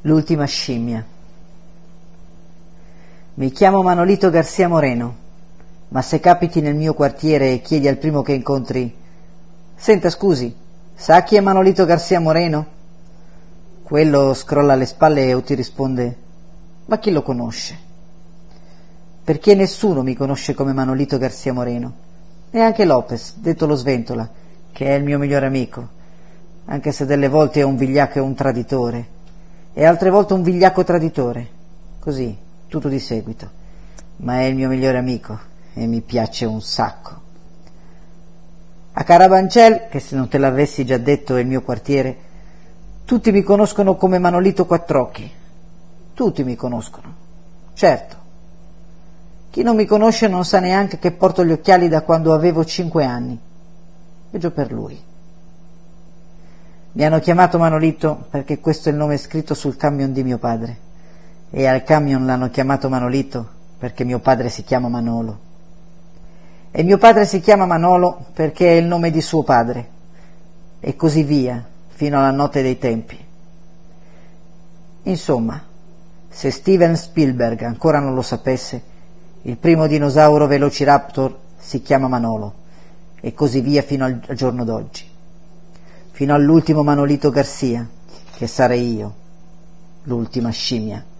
L'ultima scimmia. Mi chiamo Manolito Garcia Moreno, ma se capiti nel mio quartiere e chiedi al primo che incontri: «Senta, scusi, sa chi è Manolito Garcia Moreno?» Quello scrolla le spalle e ti risponde: «Ma chi lo conosce?» Perché nessuno mi conosce come Manolito Garcia Moreno, neanche Lopez, detto lo Sventola, che è il mio migliore amico, anche se delle volte è un vigliacco e un traditore, e altre volte un vigliacco traditore, così, tutto di seguito. Ma è il mio migliore amico e mi piace un sacco. A Carabanchel, che se non te l'avessi già detto è il mio quartiere, tutti mi conoscono come Manolito Quattrocchi. Tutti mi conoscono, certo. Chi non mi conosce non sa neanche che porto gli occhiali da quando avevo 5 anni. Peggio per lui. Mi hanno chiamato Manolito perché questo è il nome scritto sul camion di mio padre, e al camion l'hanno chiamato Manolito perché mio padre si chiama Manolo, e mio padre si chiama Manolo perché è il nome di suo padre, e così via fino alla notte dei tempi. Insomma, se Steven Spielberg ancora non lo sapesse, il primo dinosauro Velociraptor si chiama Manolo, e così via fino al giorno d'oggi, fino all'ultimo Manolito Garcia, che sarei io, l'ultima scimmia.